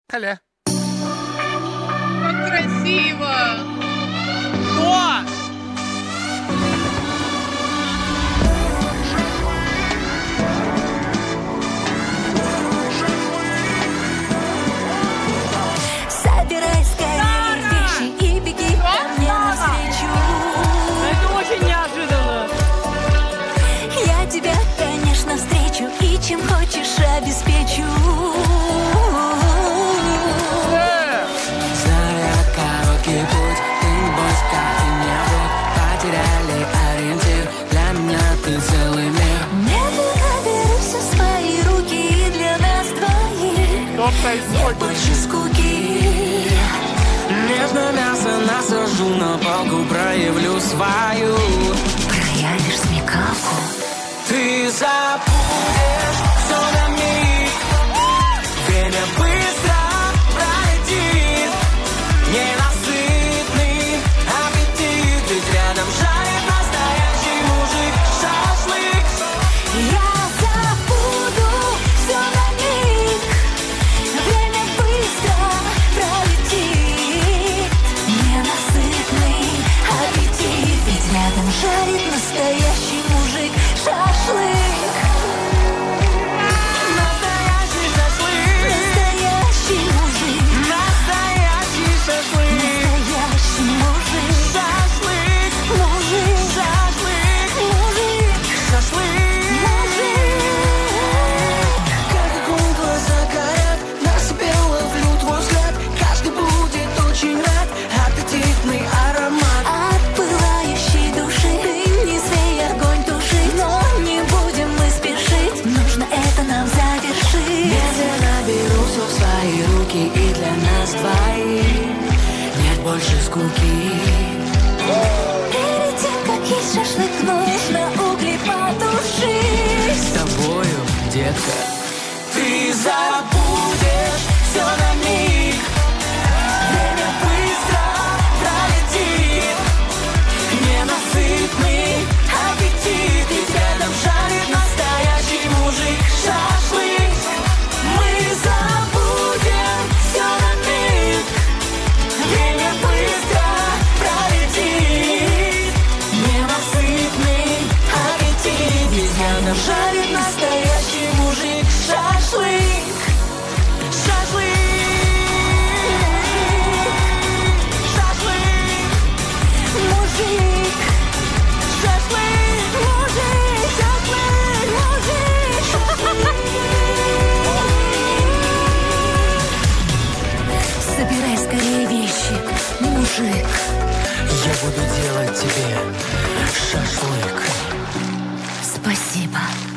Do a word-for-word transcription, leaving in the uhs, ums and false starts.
Коля. Как красиво! Кто? Собирай скорее вещи и беги ко мне навстречу. Это очень неожиданно. Я тебя, конечно, встречу и чем хочешь обеспечу. Зная короткий путь, ты не бойся, как и не будь. Потеряли ориентир, для меня ты целый мир. Медленно беру все в свои руки и для нас двоих Что нет происходит? больше скуки. Нежно мясо насажу на палку, проявлю свою. Проявишь смекалку. Ты забудешь все на миг. Время быстро пролетит. Ненасытный аппетит. Ведь рядом жарит настоящий мужик. Шашлык. Я забуду все на миг. Время быстро пролетит. Ненасытный аппетит. Ведь рядом жарит настоящий мужик. Шашлык. Настоящий шашлык. Настоящий мужик. Настоящий шашлык. Настоящий мужик. Шашлык. Мужик. Шашлык. Мужик. Шашлык. Мужик. Как огонь глаза горят, на себе ловлю твой взгляд. Каждый будет очень рад, аппетитный аромат. От пылающей души ты не смей огонь тушить. Но не будем мы спешить, нужно это нам завершить. Медленно беру все в свои руки, и для нас двоих нет больше скуки. Перед тем, как есть шашлык, нужно угли потушить. С тобою, детка, ты забудешь все на миг. Время быстро пролетит. Ненасытный аппетит. Ведь рядом жарит настоящий мужик. Шашлык. Мы забудем все на миг. Время быстро пролетит. Ненасытный аппетит. Ведь рядом жарит настоящий мужик. Шашлык. Шашлык. Шашлык. Мужик, Шашлык. мужик, шашлык, мужик, шашлык. Собирай скорее вещи, мужик. Я буду делать тебе шашлык. Спасибо.